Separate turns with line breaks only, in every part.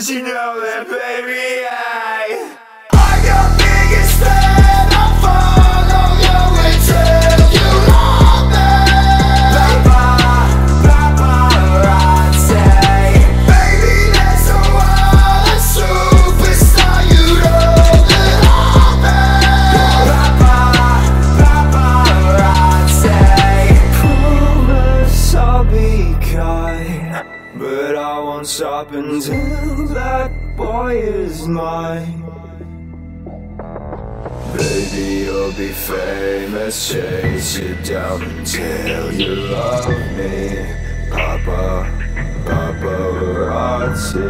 'cause you know that, baby, I'm your biggest fan. I'll follow you until you love me. Paparazzi, baby, there's no other superstar you know that I'm Paparazzi, promise I'll be kind, but I won't stop until that boy is mine. Baby, you'll be famous, chase you down until you love me. Paparazzi.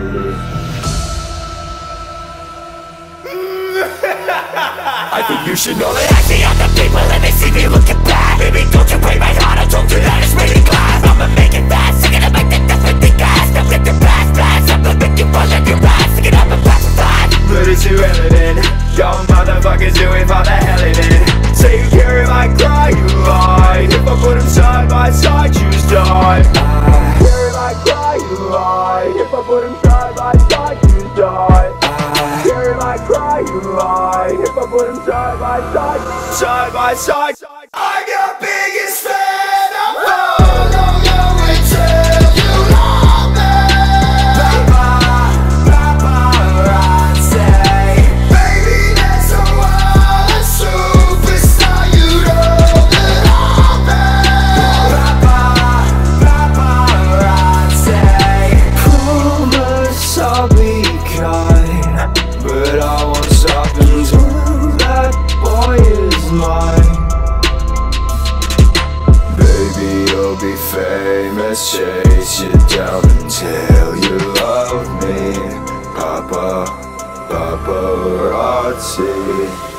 I think you should know that I see other people and they see me looking bad. Baby, don't you break my heart, I told you that it's really glad. I'ma make it fast, sing it up like the different thing gas. Now flip your past, I'ma make you fall like your ass. Sing it up and pass it on.
But it's too evident, y'all motherfuckers do it for the hell in it. Say you care if I cry, you lie. If I put them side by side, choose die. Care if I cry, you lie. If I put them side by side, choose die. Care if I cry, you lie. If I put them side by side, side by side. I'm your biggest fan. I'll follow you until you love me. Paparazzi, baby, there's no other superstar you know that I'm Paparazzi, promise I'll be kind, but I won't stop until that boy is mine. Baby, you'll be famous, chase you down until you love me. Paparazzi.